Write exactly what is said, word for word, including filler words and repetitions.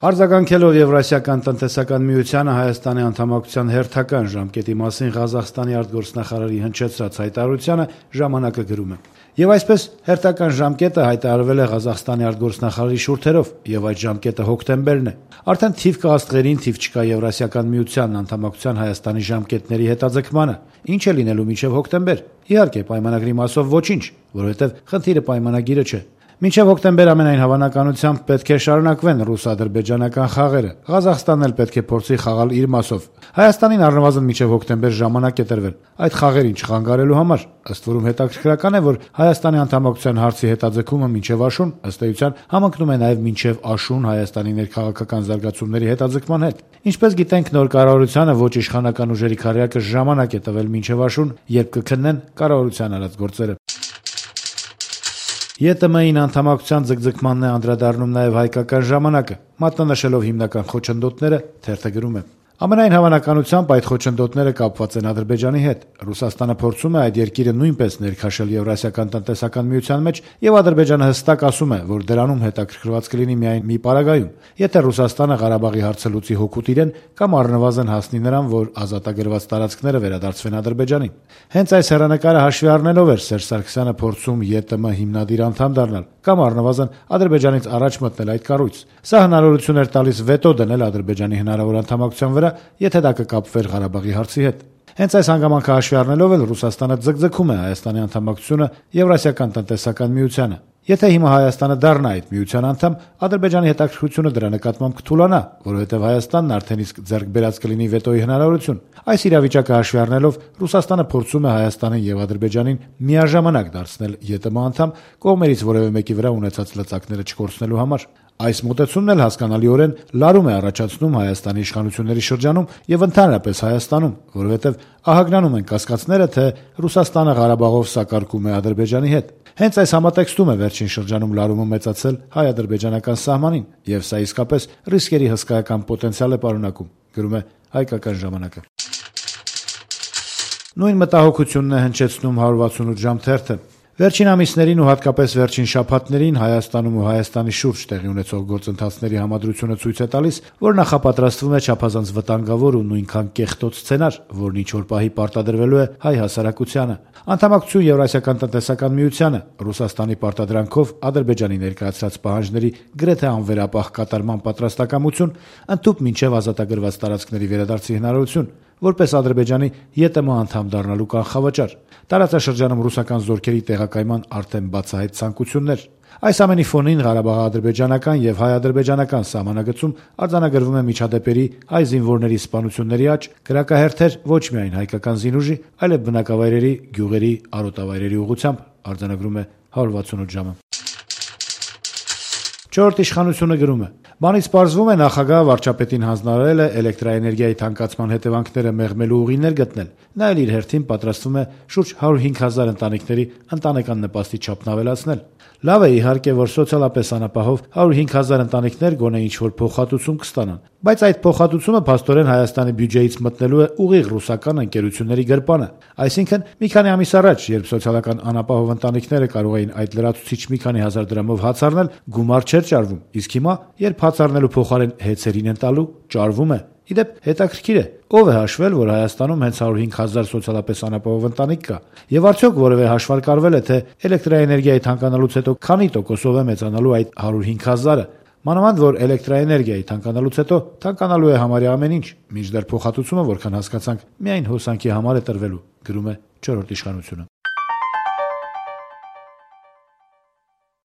Արձագանքելով Եվրասիական տնտեսական միությանը Հայաստանի անդամակցության հերթական ժամկետի մասին Ղազախստանի արտգործնախարարի հնչեցրած հայտարարությանը ժամանակը գրում է. Եվ այսպես հերթական ժամկետը հայտարարվել է Ղազախստանի արտգործնախարարի շուրթերով, եւ այդ ժամկետը հոկտեմբերն է։ Արդեն թիվ կա աստղերին, թիվ չկա Եվրասիական միությանն անդամակցության Հայաստանի ժամկետների հետաձգմանը։ Ինչ է լինելու մինչև հոկտեմբեր։ Իհարկե, պայմանագրի մասով ոչինչ, որովհետև խնդիրը պայմանագիրը չէ։ Մինչև հոկտեմբեր ամենայն հավանականությամբ պետք է շարունակվեն ռուս-ադրբեջանական խաղերը։ Ղազախստանն էլ պետք է փորձի խաղալ իր մասով։ Հայաստանին առնվազն մինչև հոկտեմբեր ժամանակ է տրվել այդ խաղերին չխանգարելու համար։ Ըստ որում հետաքրքրական է, որ Հայաստանի անդամակցության հարցի հետաձգումը մինչև աշուն ըստ էության համընկնում է նաև մինչև աշուն Հայաստանի ներքաղաքական զարգացումների հետաձգման հետ։ Ինչպես գիտենք, նոր կառավարությանը ոչ իշխանական ուժերի քարյակը ժամանակ է տվել մինչև աշուն, երբ կքննեն կառավարության արած գործերը։ ԵՏՄ-ին անդամակցության ձգձգմանն է անդրադառնում նաև հայկական ժամանակը, մատնանշելով հիմնական խոչընդոտները, թերթը գրում է. Ամենայն հավանականությամբ այդ խոչընդոտները կապված են Ադրբեջանի հետ։ Ռուսաստանը փորձում է այդ երկիրը նույնպես ներքաշել Եվրասիական տնտեսական միության մեջ, եւ Ադրբեջանը հստակ ասում է, որ դրանում հետաքրքրված կլինի միայն մի պարագայում, եթե Ռուսաստանը Ղարաբաղի հարցը լուծի հօգուտ իրեն կամ առնվազն հասնի նրան, որ ազատագրված տարածքները վերադարձվեն Ադրբեջանին։ Հենց այս հեռանկարը հաշվի առնելով էր Սերժ Սարգսյանը փորձում ԵՏՄ հիմնադիր անդամ դառնալ կամ առնվազն Ադրբեջանից առաջ մտնել այդ կառույց։ Սա հնարավորություն էր տալիս վետո դնել Ադրբեջանի հնարավոր անդամակցության վրա, եթե դա կկապվեր Ղարաբաղի հարցի հետ։ Հենց այս հանգամանքը հաշվի առնելով էլ Ռուսաստանը ձգձգում է Հայաստանի անդամակցությունը Եվրասիական տնտեսական միությանը։ Եթե հիմա Հայաստանը դառնա այդ միության անդամ, Ադրբեջանի հետաքրքրությունը դրա նկատմամբ կթուլանա, որովհետև Հայաստանն արդեն իսկ ձեռք բերած կլինի վետոյի հնարավորություն։ Այս իրավիճակը հաշվի առնելով Ռուսաստանը փորձում է Հայաստանին եւ Ադրբեջանին միաժամանակ դարձնել ԵՏՄ անդամ, կողմերից որևէ մեկի վրա ունեցած լծակները չկորցնելու համար։ Այս մոտեցումն էլ հասկանալիորեն լարում է առաջացնում Հայաստանի իշխանությունների շրջանում եւ ընդհանրապես Հայաստանում, որովհետեւ ահագնանում են կասկածները, թե Ռուսաստանը Ղարաբաղով սակարկում է Ադրբեջանի հետ։ Հենց այս համատեքստում է վերջին շրջանում լարումը մեծացել հայ-ադրբեջանական սահմանին, եւ սա իսկապես ռիսկերի հսկայական պոտենցիալ է պարունակում, գրում է Հայկական ժամանակը։ Նույն մտահոգությունն է հնչեցնում հարյուր վաթսունութ ժամ թերթը։ Վերջին ամիսներին ու հատկապես վերջին շաբաթներին Հայաստանում ու Հայաստանի շուրջ տեղի ունեցող գործընթացների համադրությունը ցույց է տալիս, որ նախապատրաստվում է չափազանց վտանգավոր ու նույնքան կեղտոտ սցենար, որն ինչ-որ պահի պարտադրվելու է հայ հասարակությանը։ Անդամակցություն Եվրասիական տնտեսական միությանը, Ռուսաստանի պարտադրանքով Ադրբեջանի ներկայացրած պահանջների գրեթե անվերապահ կատարման պատրաստակամություն, ընդཐུպ մինչև ազատագրված տարածքների վերադարձի հնարավորություն, որպես Ադրբեջանի ԵՏՄ անդամ դառնալու կանխավճար, տարածաշրջանում ռուսական զորքերի տեղակայման արդեն բացահայտ ցանկություններ։ Այս ամենի ֆոնին Ղարաբաղ-ադրբեջանական եւ հայ-ադրբեջանական սահմանագծում արձանագրվում է միջադեպերի հայ զինվորների սպանությունների աճ, կրակահերթեր ոչ միայն հայկական զինուժի, այլև բնակավայրերի, գյուղերի, արոտավայրերի ուղղությամբ, արձանագրում է հարյուր վաթսունութ ժամը։ Չորրորդ իշխանությունը գրում է. Բանից պարզվում է նախագահը վարչապետին հանձնարարել է էլեկտրաէներգիայի թանկացման հետևանքները մեղմելու ուղիներ գտնել։ Նա էլ իր հերթին պատրաստվում է շուրջ հարյուր հինգ հազար ընտանիքների ընտանեկան նպաստի չափն ավելացնել։ Լավ է իհարկե, որ սոցիալապես անապահով հարյուր հինգ հազար ընտանիքներ գոնե ինչ-որ փոխհատուցում կստանան, բայց այդ փոխհատուցումը փաստորեն Հայաստանի բյուջեից մտնելու է ուղիղ ռուսական ընկերությունների գրպանը։ Այսինքն, մի քանի ամիս առաջ, երբ սոցիալական անապահով ընտանիքները կարող էին այդ լրացուցիչ մի քանի հազար դրամով հաց առնել, գումար չէր ճարվում, իսկ հիմա, երբ հաց առնելու փոխարեն հեծերին են տալու, ճարվում է։ Իդեպ հետաքրքիր է, ով է հաշվել, որ Հայաստանում հենց հարյուր հինգ հազար սոցիալապես անապահով ընտանիք կա, եւ արդյոք որևէ հաշվարկարվել է, թե էլեկտրաէներգիայի թանկանալուց հետո քանի տոկոսով է մեծանալու այդ հարյուր հինգ հազարը։ Մանավանդ որ էլեկտրաէներգիայի թանկանալուց հետո թանկանալու է համարյա ամեն ինչ, մինչդեռ փոխհատուցումը, որքան հասկացանք, միայն հոսանքի համար է տրվելու, գրում է չորրորդ իշխանությունը։